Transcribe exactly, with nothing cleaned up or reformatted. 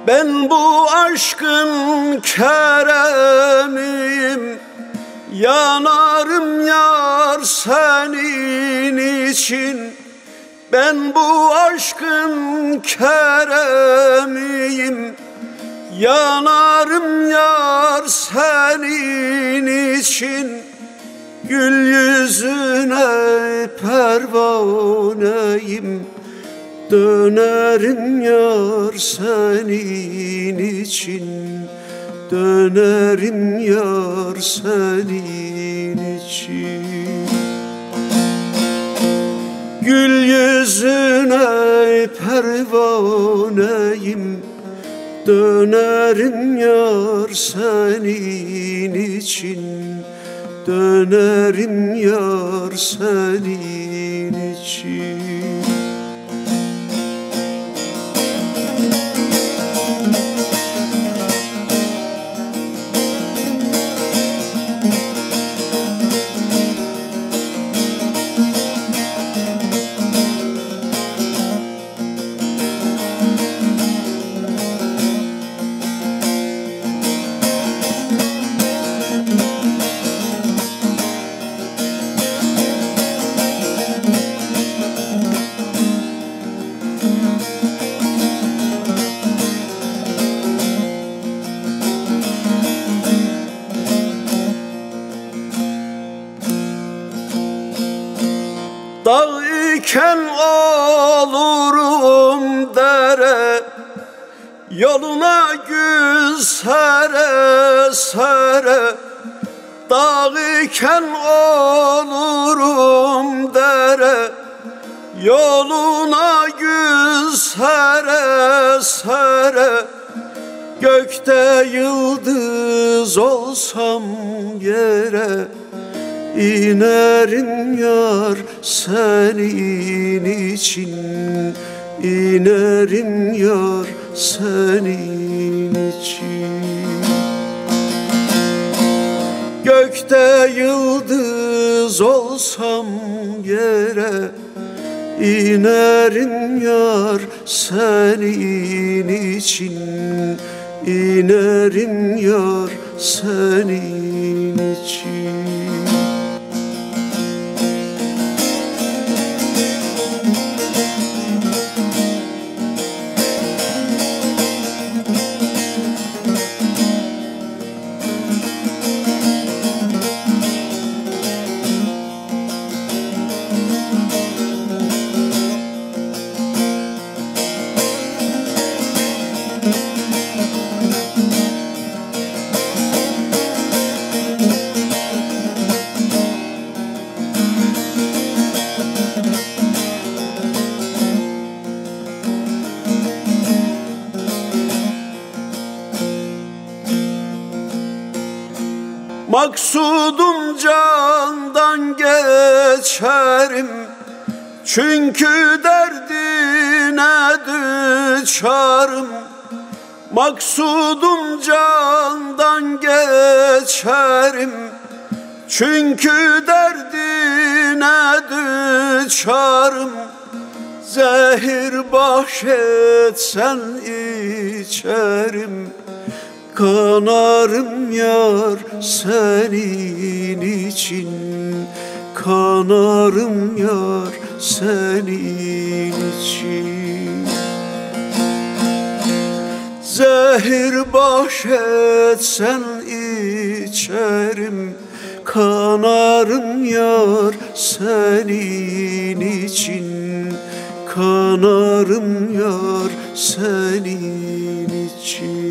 Ben bu aşkın keremiyim, yanarım yar senin için. Ben bu aşkın keremiyim, yanarım yar senin için. Gül yüzüne pervaneyim, dönerim yar senin için. Dönerim yar senin için. Gül yüzüne pervaneyim, dönerim yar senin için. Dönerim yar senin için. Dağ iken olurum dere, yoluna gül sere sere. Dağ iken olurum dere, yoluna gül sere sere. Gökte yıldız olsam yere, İnerim yar senin için. İnerim yar senin için. Gökte yıldız olsam yere, İnerim yar senin için. İnerim yar senin için. Maksudum candan geçerim, çünkü derdine düçarım. Maksudum candan geçerim, çünkü derdine düçarım. Zehir bahşetsen içerim, kanarım yar senin için. Kanarım yar senin için. Zehir bahşetsen içerim, kanarım yar senin için. Kanarım yar senin için.